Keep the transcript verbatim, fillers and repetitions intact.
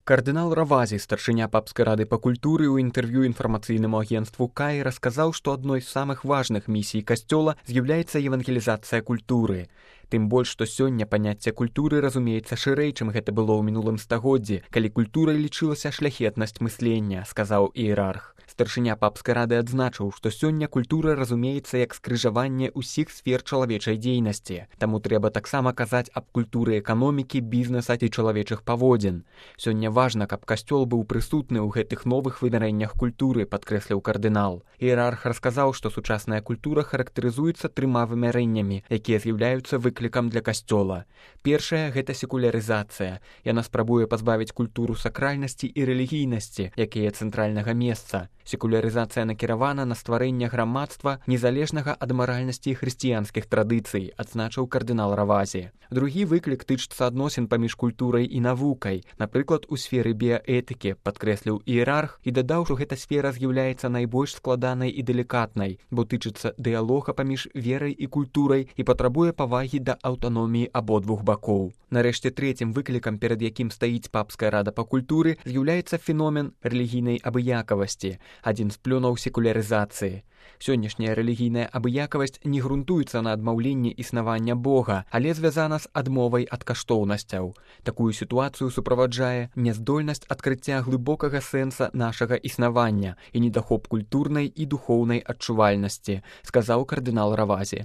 Кардынал Равази, старшыня папскай рады па культуры, у інтэрв'ю інфармацыйнаму агенству Кай расказаў, што адной з самых важных місій касцёла з'яўляецца евангелізацыя культуры. Тым больш, што сёння паняцце культуры разумеецца шырэй, чым гэта было ў мінулым стагоддзі, калі культурай лічылася шляхетнасць мыслення, сказаў іерарх. Старшыня папскай рады адзначыў, што сёння культура разумеецца як скрыжаванне ўсіх сфер чалавечай дзейнасці. Таму трэба таксама казаць аб культуры эканомікі, бізнеса ці чалавечых паводзін. Сёння важна, каб касцёл быў прысутны ў гэтых новых вымярэннях культуры, падкрэсліў кардынал. Іерарх расказаў, што сучасная культура характарызуецца трыма вымярэннямі, якія з'яўляюцца выклікам для касцёла. Першая – гэта секулярызацыя. Яна спрабуе пазбавіць культуру сакральнасці і рэлігійнасці, якія цэнтральнага месца. Секулярызацыя накіравана на стварэнне грамадства, незалежнага ад маральнасці і хрысціянскіх традыцый, адзначыў кардынал Равази. Другі выклік тычыцца адносін паміж культурай і навукай, напрыклад, у сферы біяэтыкі, падкрэсліў іерарх і дадаў, што гэта сфера з'яўляецца найбольш складанай і далікатнай, бо тычыцца дыялога паміж верай і культурай і патрабуе павагі да аўтаноміі абодвух бакоў. Нарэшце, трэцім выклікам, перад якім стаіць папская рада па культуры, з'яўляецца феномен рэлігійнай абыякавасці, адзін з плёнаў секулярызацыі. Сённяшняя рэлігійная абыякавасць не грунтуецца на адмаўленні існавання Бога, але звязана з адмовай ад каштоўнасцяў. Такую сітуацыю суправаджае няздольнасць адкрыцця глыбокага сэнса нашага існавання і недахоп культурнай і духоўнай адчувальнасці, сказаў кардынал Равази.